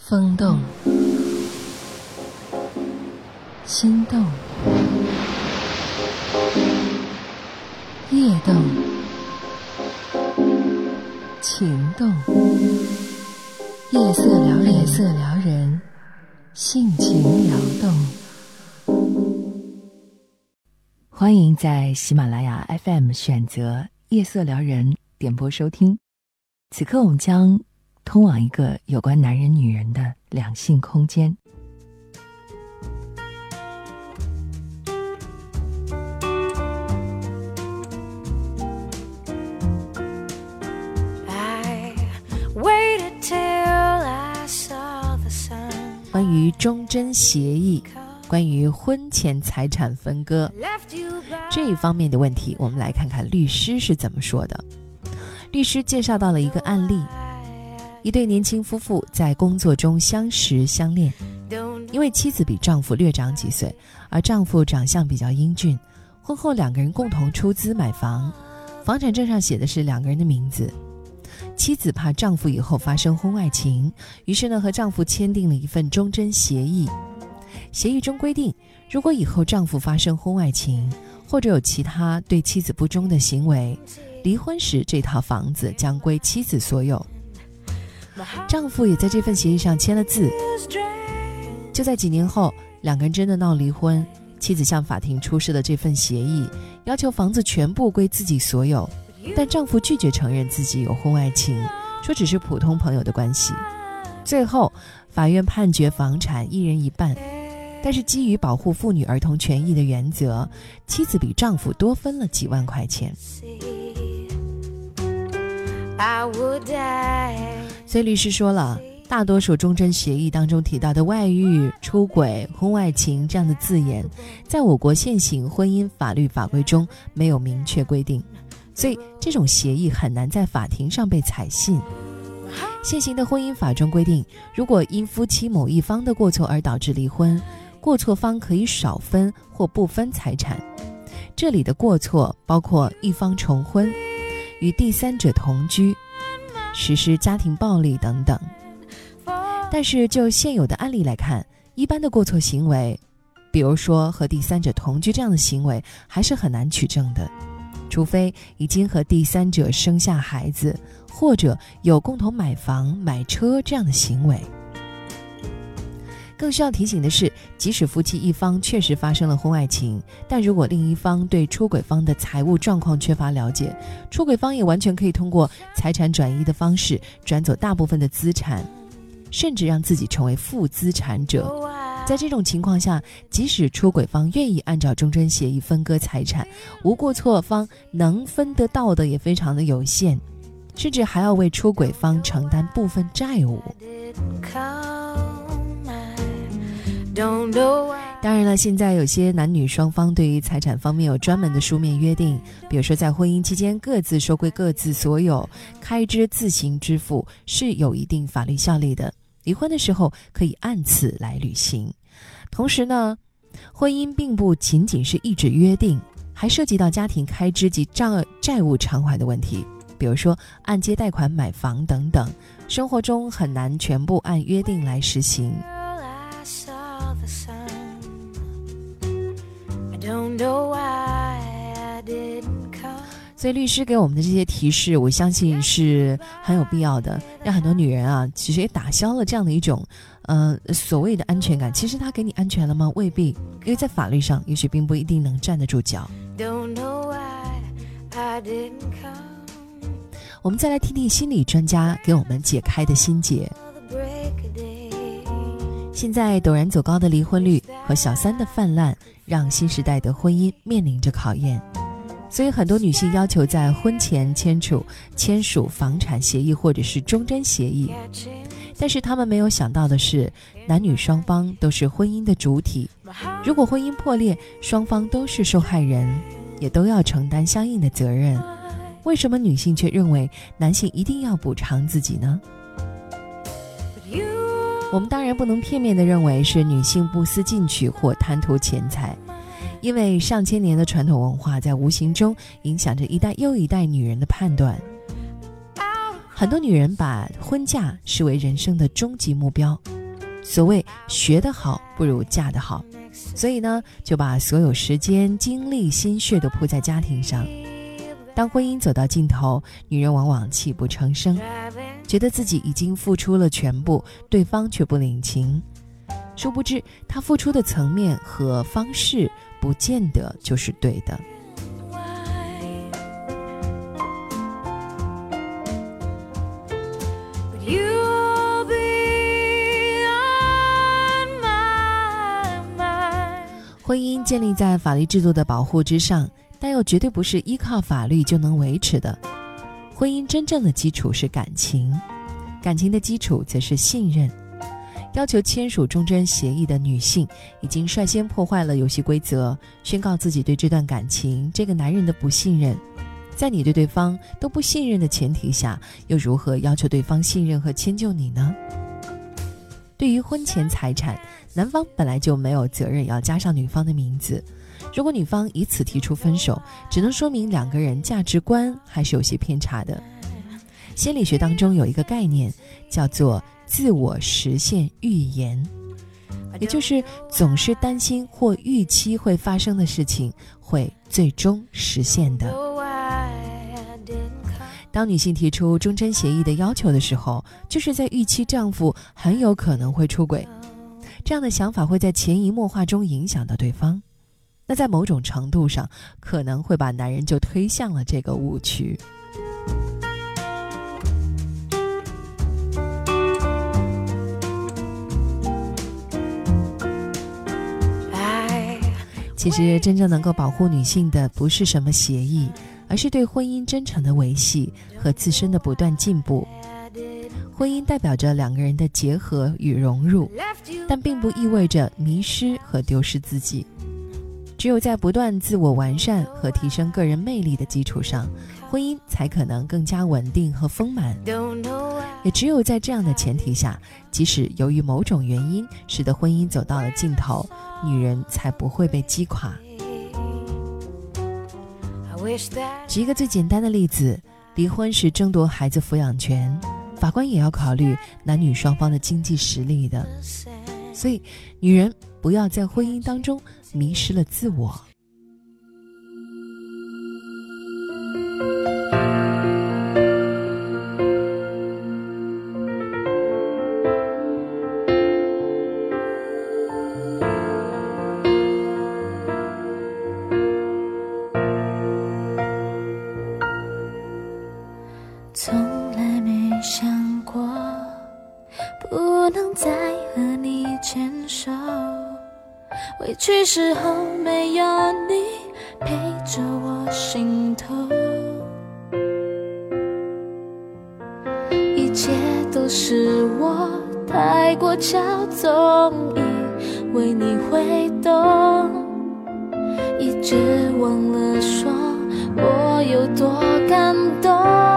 风动，心动，夜动，情动，夜色撩人，性情撩动。欢迎在喜马拉雅 FM 选择夜色撩人点播收听。此刻我们将通往一个有关男人女人的两性空间。关于忠贞协议，关于婚前财产分割这一方面的问题，我们来看看律师是怎么说的。律师介绍到了一个案例，一对年轻夫妇在工作中相识相恋，因为妻子比丈夫略长几岁，而丈夫长相比较英俊，婚后两个人共同出资买房，房产证上写的是两个人的名字。妻子怕丈夫以后发生婚外情，于是呢和丈夫签订了一份忠贞协议。协议中规定，如果以后丈夫发生婚外情，或者有其他对妻子不忠的行为，离婚时这套房子将归妻子所有。丈夫也在这份协议上签了字。就在几年后，两个人真的闹离婚，妻子向法庭出示了这份协议，要求房子全部归自己所有，但丈夫拒绝承认自己有婚外情，说只是普通朋友的关系。最后法院判决房产一人一半，但是基于保护妇女儿童权益的原则，妻子比丈夫多分了几万块钱。所以律师说了，大多数忠贞协议当中提到的外遇、出轨、婚外情这样的字眼，在我国现行婚姻法律法规中没有明确规定，所以这种协议很难在法庭上被采信。现行的婚姻法中规定，如果因夫妻某一方的过错而导致离婚，过错方可以少分或不分财产。这里的过错包括一方重婚、与第三者同居、实施家庭暴力等等。但是就现有的案例来看，一般的过错行为，比如说和第三者同居这样的行为，还是很难取证的，除非已经和第三者生下孩子，或者有共同买房、买车这样的行为。更需要提醒的是，即使夫妻一方确实发生了婚外情，但如果另一方对出轨方的财务状况缺乏了解，出轨方也完全可以通过财产转移的方式转走大部分的资产，甚至让自己成为负资产者。在这种情况下，即使出轨方愿意按照忠贞协议分割财产，无过错方能分得到的也非常的有限，甚至还要为出轨方承担部分债务。当然了，现在有些男女双方对于财产方面有专门的书面约定，比如说在婚姻期间各自收归各自所有，开支自行支付，是有一定法律效力的，离婚的时候可以按此来履行。同时呢，婚姻并不仅仅是一纸约定，还涉及到家庭开支及债务偿还的问题，比如说按揭贷款买房等等，生活中很难全部按约定来实行。所以律师给我们的这些提示，我相信是很有必要的，让很多女人啊，其实也打消了这样的一种所谓的安全感。其实他给你安全了吗？未必，因为在法律上也许并不一定能站得住脚。我们再来听听心理专家给我们解开的心结。现在陡然走高的离婚率和小三的泛滥，让新时代的婚姻面临着考验。所以很多女性要求在婚前签署房产协议或者是忠贞协议，但是她们没有想到的是，男女双方都是婚姻的主体，如果婚姻破裂，双方都是受害人，也都要承担相应的责任。为什么女性却认为男性一定要补偿自己呢？我们当然不能片面地认为是女性不思进取或贪图钱财，因为上千年的传统文化在无形中影响着一代又一代女人的判断。很多女人把婚嫁视为人生的终极目标， 所谓学得好不如嫁得好，所以呢，就把所有时间、精力、心血都扑在家庭上。当婚姻走到尽头，女人往往泣不成声，觉得自己已经付出了全部，对方却不领情。殊不知，她付出的层面和方式不见得就是对的。婚姻建立在法律制度的保护之上，但又绝对不是依靠法律就能维持的。婚姻真正的基础是感情，感情的基础则是信任。要求签署忠贞协议的女性，已经率先破坏了游戏规则，宣告自己对这段感情、这个男人的不信任。在你对对方都不信任的前提下，又如何要求对方信任和迁就你呢？对于婚前财产，男方本来就没有责任要加上女方的名字。如果女方以此提出分手，只能说明两个人价值观还是有些偏差的。心理学当中有一个概念叫做自我实现预言，也就是总是担心或预期会发生的事情会最终实现的。当女性提出忠贞协议的要求的时候，就是在预期丈夫很有可能会出轨，这样的想法会在潜移默化中影响到对方，那在某种程度上可能会把男人就推向了这个误区。其实真正能够保护女性的不是什么协议，而是对婚姻真诚的维系和自身的不断进步。婚姻代表着两个人的结合与融入，但并不意味着迷失和丢失自己。只有在不断自我完善和提升个人魅力的基础上，婚姻才可能更加稳定和丰满。也只有在这样的前提下，即使由于某种原因使得婚姻走到了尽头，女人才不会被击垮。举一个最简单的例子，离婚时争夺孩子抚养权，法官也要考虑男女双方的经济实力的。所以女人不要在婚姻当中迷失了自我。 从来没想过不能再和你牵手，委屈时候没有你陪着我心头，一切都是我太过骄纵，以为你会懂，一直忘了说我有多感动。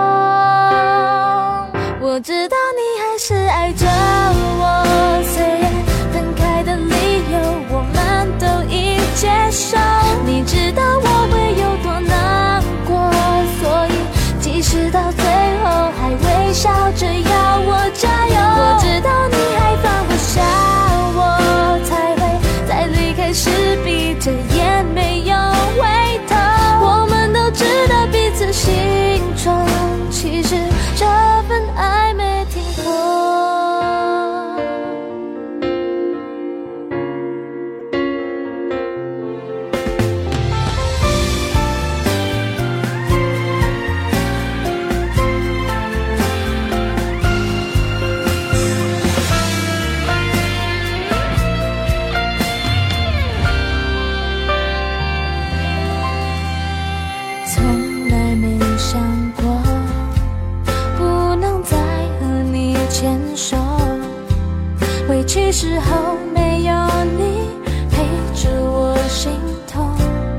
我知道你还是爱着我，虽然分开的理由我们都已接受，你知道我会有多难过，所以即使到最后还微笑着要我加油。我知道你还放不下我，才会在离开时闭着眼没有回头。我们都知道彼此心中其实这份爱没停过。从来没想过不能再和你牵手，委屈时候没有你陪着我心痛，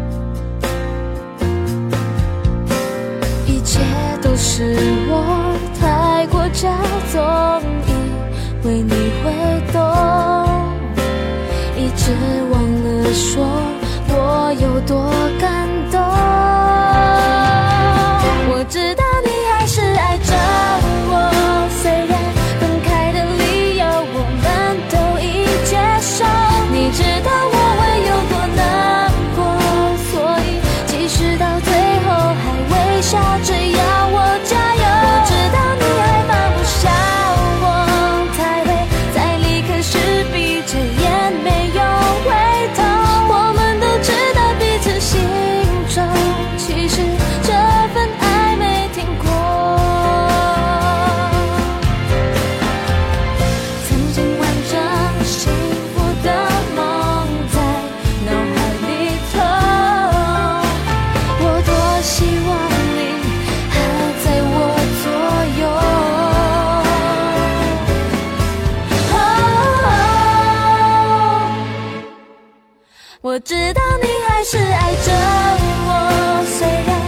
一切都是我太过骄纵，以为你会懂，一直忘了说我有多感动。我知道你还是爱着我，虽然分开的理由我们都已我知道你还是爱着我，虽然